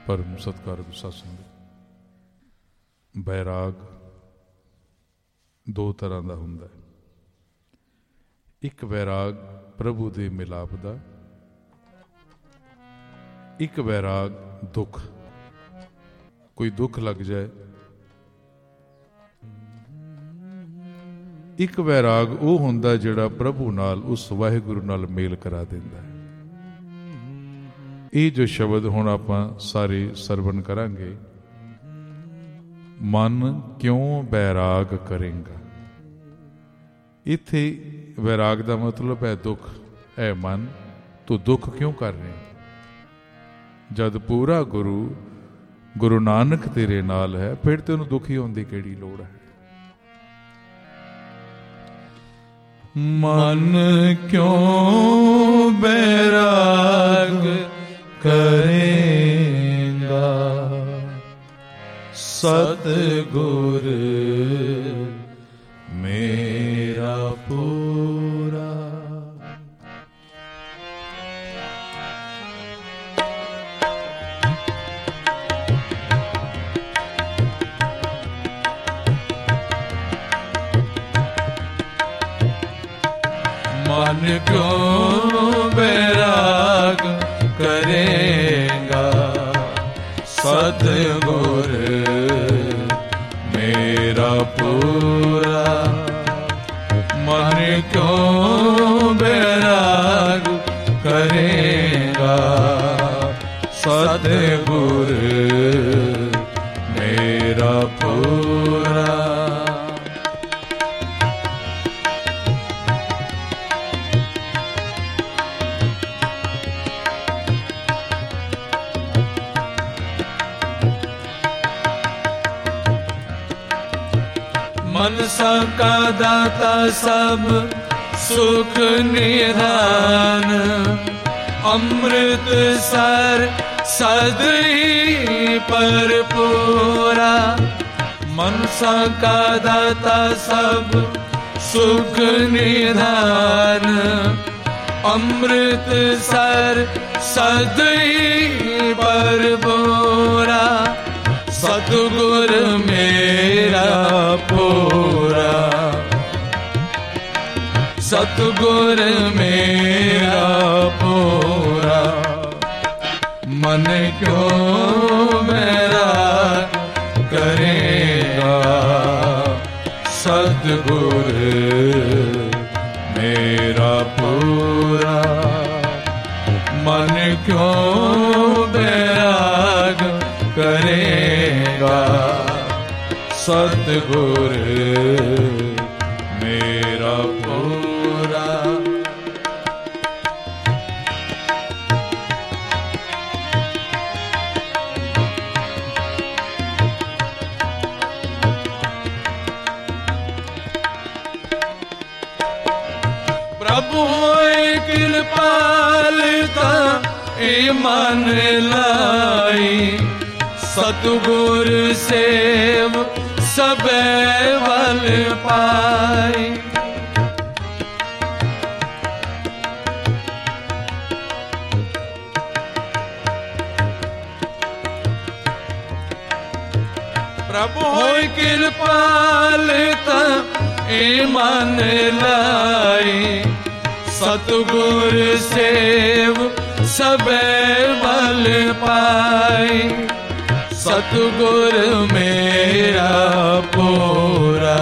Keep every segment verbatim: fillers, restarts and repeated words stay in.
परम सत्कारक सत्संग, बैराग दो तरह का हुंदा है। एक बैराग प्रभु दे मिलाप दा, एक बैराग दुख। कोई दुख लग जाए, एक बैराग वो हुंदा जिहड़ा प्रभु नाल उस वाहिगुरु नाल मेल करा दिंदा है। ये जो शब्द हुण आपां सारे सरवण करांगे, मन क्यों बैराग करेंगा। इत्थे बैराग का मतलब है दुख। है मन, तू दुख क्यों कर रहे हैं? जद पूरा गुरु गुरु नानक तेरे नाल है, फिर तेनों दुखी होने की केड़ी लोड़ है। मन क्यों बैराग करेगा, सतगुर मेरा पूरा। मन क्यों बैराग करेगा, सतगुर मेरा पूरा। मन क्यों बैराग करेगा, सतगुर मेरा पूरा। मनसा का दाता सब सुख निधान, अमृत सर सदरी पर पूरा। मनसा का दाता सब सुख निधान, अमृत सर सदरी पर पूरा। सतगुर मेरा पूरा, सतगुर मेरा पूरा। मन क्यों बैराग करेगा, सतगुर मेरा पूरा। मन क्यों बैराग करेगा, सतगुर मेरा पूरा। प्रभु कृपालता ए मन लाई, सतगुर सेव सबे बल पाई। प्रभु होय कृपालता ए मन लाई, सतगुर सेव सबे बल पाई। सतगुर मेरा पूरा,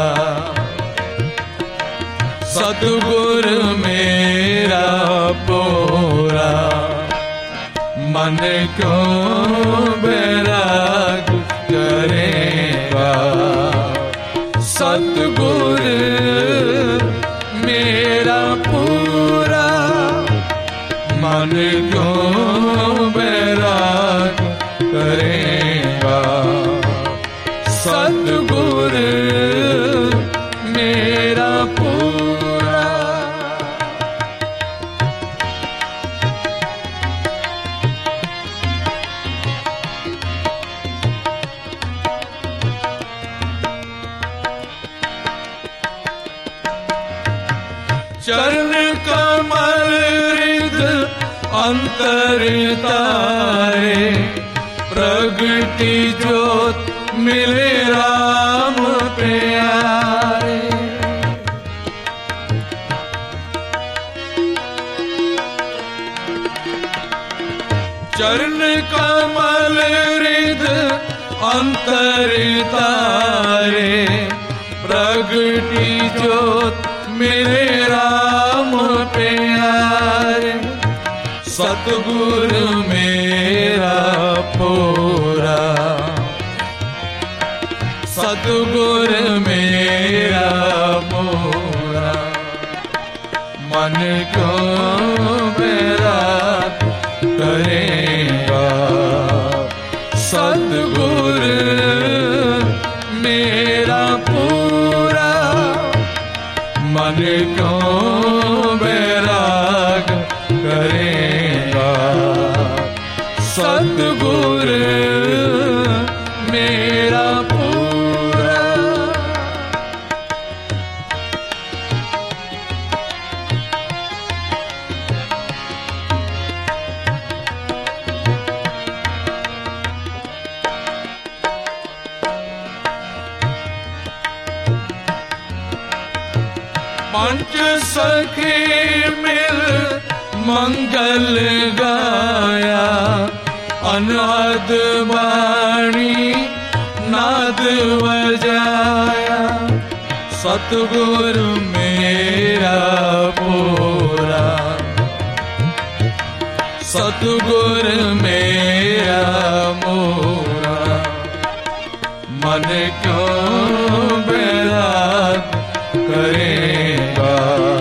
सतगुर मेरा पूरा। मन क्यों बैराग करेगा, सतगुर मेरा पूरा। मन क्यों बैराग करेगा, सतगुर मेरा पूरा। चरण कमल हृद अंतर तारे, प्रगटी जोत मिले राम प्यारे। चरण कमल हृद अंतर तारे, प्रगटी जोत मिले राम प्यारे। सतगुरु मेरा पूरा, सतगुरु मेरा पूरा, मन को मेरा करेगा। सतगुरु मेरा पूरा, मन को बैराग करेगा। सतगुरु मेरा पूरा। पंच सखी मिल मंगल गाया, अनाद वाणी नाद बजाया। सतगुरु मेरा पूरा, सतगुरु मेरा मोरा, मन क्यों बैराग करेगा।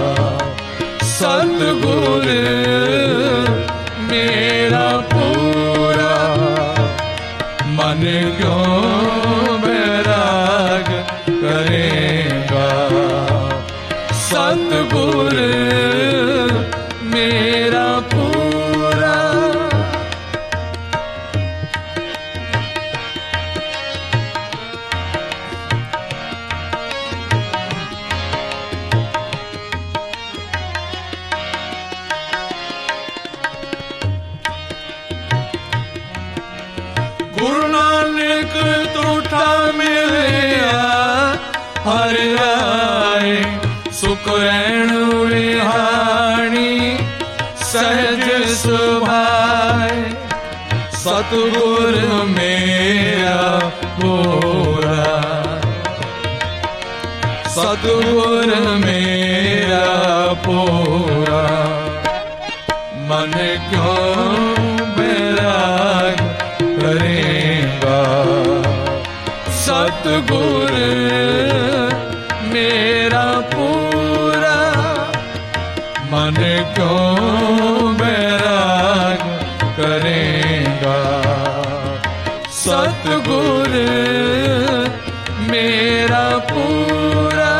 सतगुरु मेरा पूरा, मन क्यों बैराग करेगा। सतगुरु मेरा पूरा। गुरु नानक तूठा मिलिया हर आए, सुख रैण विहाणी सहज सुभाए। सतगुरु मेरा पूरा, सतगुरु मेरा पूरा, मन क्यों बैराग करेगा। सतगुरु मेरा पूरा, मन क्यों बैराग करेगा। सतगुरु मेरा पूरा।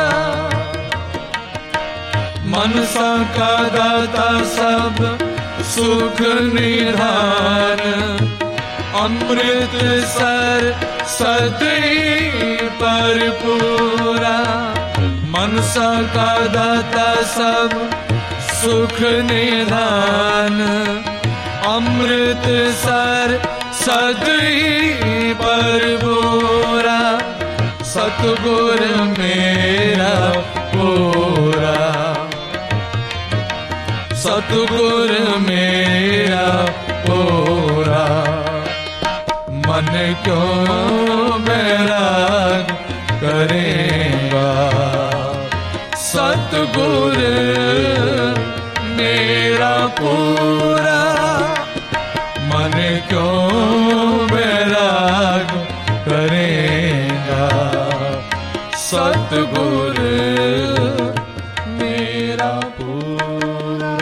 मनसा का दाता सब सुख निधान, अमृत सर सदी पर पूरा। मनसा का दाता सब सुख निधान, अमृत सर सदी पर पूरा। सतगुरु मेरा पूरा, सतगुरु मेरा पूरा, मन क्यों बैराग करेगा। सतगुरु मेरा पूरा, मन क्यों बैराग करेगा। सतगुरु मेरा पूरा।